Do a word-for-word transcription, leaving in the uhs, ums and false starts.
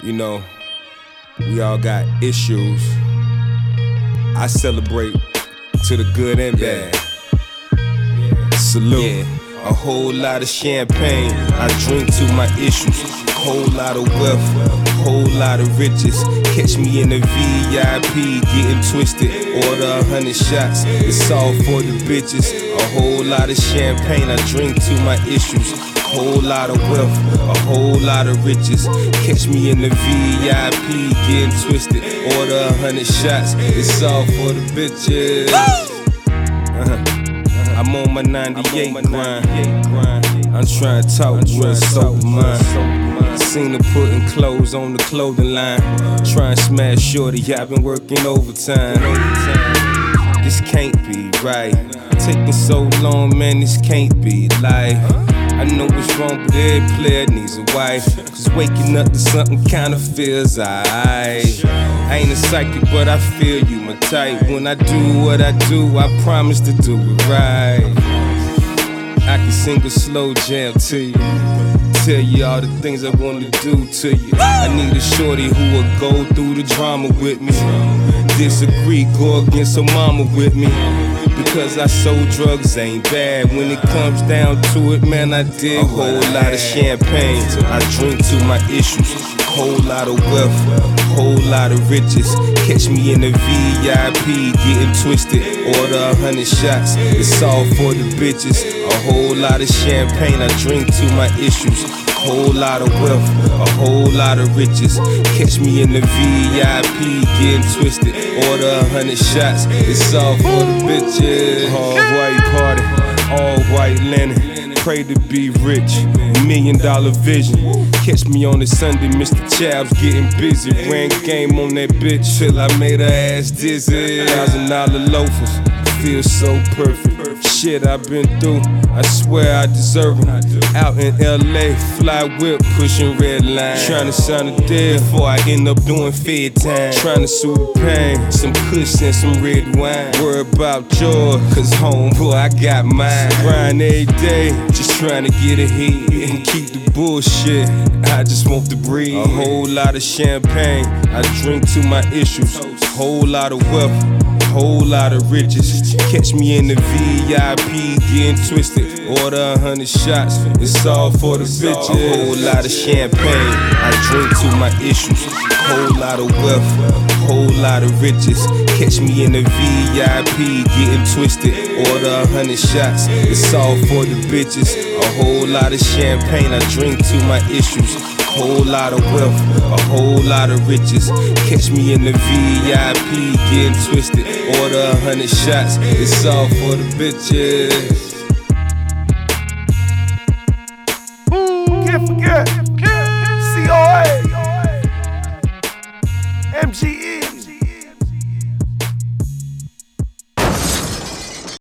You know, we all got issues. I celebrate to the good and bad. Salute. Yeah. A whole lot of champagne, I drink to my issues. Whole lot of wealth, whole lot of riches. Catch me in the V I P, getting twisted. Order a hundred shots, it's all for the bitches. A whole lot of champagne, I drink to my issues. Whole lot of wealth, a whole lot of riches. Catch me in the V I P, getting twisted. Order a hundred shots, it's all for the bitches. Uh-huh. I'm on my ninety-eight grind. I'm trying to talk real sober mind. Seen her putting clothes on the clothing line. Trying to smash shorty, I've been working overtime. This can't be right. Taking so long, man, this can't be life. I know what's wrong, but every player needs a wife. Cause waking up to something kinda feels alright. I ain't a psychic, but I feel you, my type. When I do what I do, I promise to do it right. I can sing a slow jam to you, tell you all the things I wanna do to you. I need a shorty who will go through the drama with me. Disagree, go against her mama with me. Because I sold drugs ain't bad. When it comes down to it, man, I did a whole lot of champagne. I drink to my issues. Whole lot of wealth, whole lot of riches. Catch me in the V I P, getting twisted. Order a hundred shots, it's all for the bitches. A whole lot of champagne, I drink to my issues. Whole lot of wealth, a whole lot of riches. Catch me in the V I P, getting twisted. Order a hundred shots, it's all for the bitches. All white party, all white linen. Pray to be rich, million dollar vision. Catch me on a Sunday, Mister Chabs getting busy. Ran game on that bitch till I made her ass dizzy. Thousand dollar loafers, feel so perfect. Shit I've been through, I swear I deserve them. Out in L A, fly whip, pushing red line. Trying to sign a deal before I end up doing fed time. Trying to soothe the pain, some kush and some red wine. Worry about yours, cause homeboy, I got mine. Grind every day, just trying to get ahead and keep the bullshit. I just want to breathe. A whole lot of champagne, I drink to my issues. Whole lot of wealth, whole lot of riches. Catch me in the V I P, getting twisted. Order a hundred shots, it's all for the bitches. A whole lot of champagne, I drink to my issues. Whole lot of wealth, whole lot of riches. Catch me in the V I P, getting twisted. Order a hundred shots, it's all for the bitches. A whole lot of champagne, I drink to my issues. Whole lot of wealth, a whole lot of riches. Catch me in the V I P, getting twisted. Order a hundred shots, it's all for the bitches. Can't forget C O A, M G E.